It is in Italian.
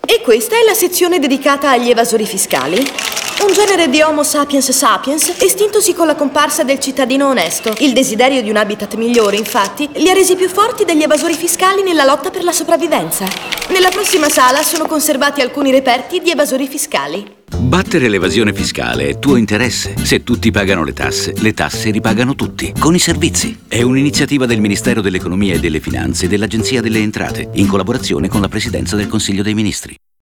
E questa è la sezione dedicata agli evasori fiscali. Un genere di Homo sapiens sapiens estintosi con la comparsa del cittadino onesto. Il desiderio di un habitat migliore, infatti, li ha resi più forti degli evasori fiscali nella lotta per la sopravvivenza. Nella prossima sala sono conservati alcuni reperti di evasori fiscali. Battere l'evasione fiscale è tuo interesse. Se tutti pagano le tasse ripagano tutti. Con i servizi. È un'iniziativa del Ministero dell'Economia e delle Finanze e dell'Agenzia delle Entrate, in collaborazione con la Presidenza del Consiglio dei Ministri.